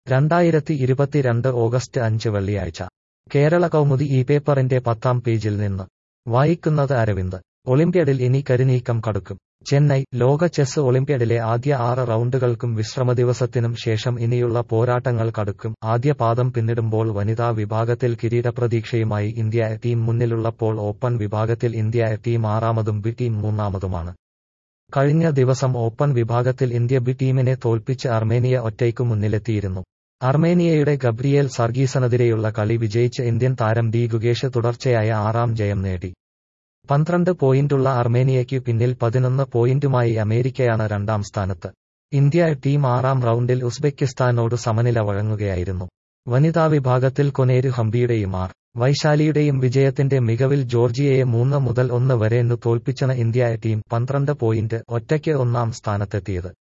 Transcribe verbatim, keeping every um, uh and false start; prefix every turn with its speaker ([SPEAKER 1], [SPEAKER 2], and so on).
[SPEAKER 1] രണ്ടായിരത്തി ഇരുപത്തിരണ്ട് ഓഗസ്റ്റ് അഞ്ച് വെള്ളിയാഴ്ച കേരള കൗമുദി ഈ പേപ്പറിന്റെ പത്താം പേജിൽ നിന്ന് വായിക്കുന്നത് അരവിന്ദ്. ഒളിമ്പ്യാഡിൽ ഇനി കരുനീക്കം കടുക്കും. ചെന്നൈ. ലോക ചെസ് ഒളിമ്പ്യാഡിലെ ആദ്യ ആറ് റൗണ്ടുകൾക്കും വിശ്രമദിവസത്തിനും ശേഷം ഇനിയുള്ള പോരാട്ടങ്ങൾ കടുക്കും. ആദ്യ പാദം പിന്നിടുമ്പോൾ വനിതാ വിഭാഗത്തിൽ കിരീടപ്രതീക്ഷയുമായി ഇന്ത്യ എ ടീം മുന്നിലുള്ളപ്പോൾ ഓപ്പൺ വിഭാഗത്തിൽ ഇന്ത്യ എ ടീം ആറാമതും ബി ടീം മൂന്നാമതുമാണ്. കഴിഞ്ഞ ദിവസം ഓപ്പൺ വിഭാഗത്തിൽ ഇന്ത്യ ബി ടീമിനെ തോൽപ്പിച്ച് അർമേനിയ ഒറ്റയ്ക്കു മുന്നിലെത്തിയിരുന്നു. അർമേനിയയുടെ ഗബ്രിയേൽ സർഗീസിനെതിരെയുള്ള കളി വിജയിച്ച് ഇന്ത്യൻ താരം ഡി ഗുകേഷ് തുടർച്ചയായ ആറാം ജയം നേടി. പന്ത്രണ്ട് പോയിന്റുള്ള അർമേനിയയ്ക്കു പിന്നിൽ പതിനൊന്ന് പോയിന്റുമായി അമേരിക്കയാണ് രണ്ടാം സ്ഥാനത്ത്. ഇന്ത്യ ടീം ആറാം റൗണ്ടിൽ ഉസ്ബെക്കിസ്ഥാനോട് സമനില വഴങ്ങുകയായിരുന്നു. വനിതാ വിഭാഗത്തിൽ കൊനേരു ഹംപിയുടെയും ആർ വൈശാലിയുടെയും വിജയത്തിന്റെ മികവിൽ ജോർജിയയെ മൂന്ന് മുതൽ ഒന്ന് വരെ തോൽപ്പിച്ചാണ് ഇന്ത്യ ടീം പന്ത്രണ്ട് പോയിന്റ് ഒറ്റയ്ക്ക് ഒന്നാം സ്ഥാനത്തെത്തിയത്.